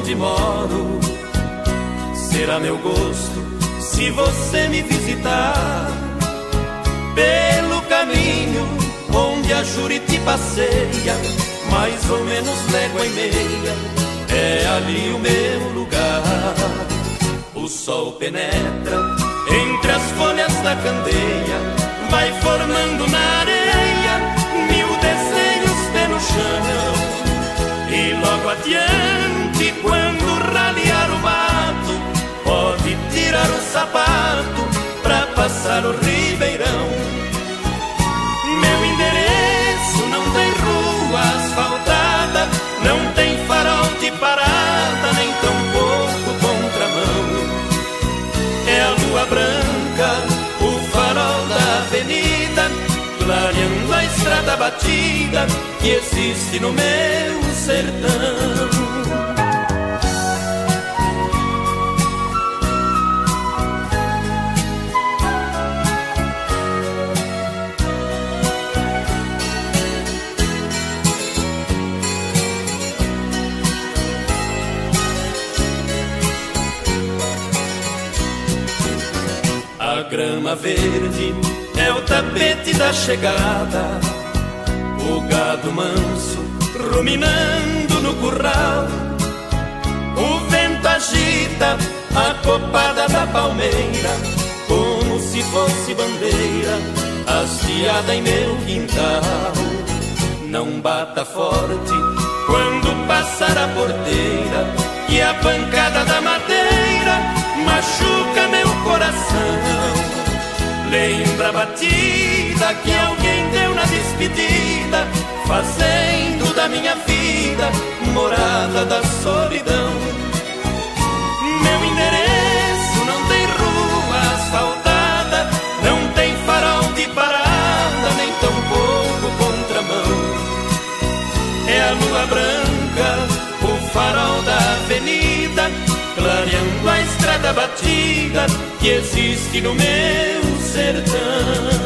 onde moro. Será meu gosto se você me visitar pelo caminho onde a Juriti passeia, mais ou menos légua e meia, é ali o meu lugar. O sol penetra entre as folhas da candeia, vai formando na areia mil desenhos pelo chão. E logo adiante, quando ralear o mato, pode tirar o sapato pra passar o ribeirão. Meu endereço não tem rua asfaltada, não tem farol de parada, nem tampouco contramão. É a lua branca, o farol da avenida, clareando a estrada batida que existe no meu sertão. A grama verde é o tapete da chegada, o gado manso ruminando no curral. O vento agita a copada da palmeira, como se fosse bandeira hasteada em meu quintal. Não bata forte quando passar a porteira, e a pancada da madeira machuca meu coração. Lembra a batida que alguém deu na despedida, fazendo da minha vida morada da solidão. Meu endereço não tem rua asfaltada, não tem farol de parada, nem tampouco contramão. É a lua branca, o farol da avenida, clareando a estrada batida que existe no meu sertão.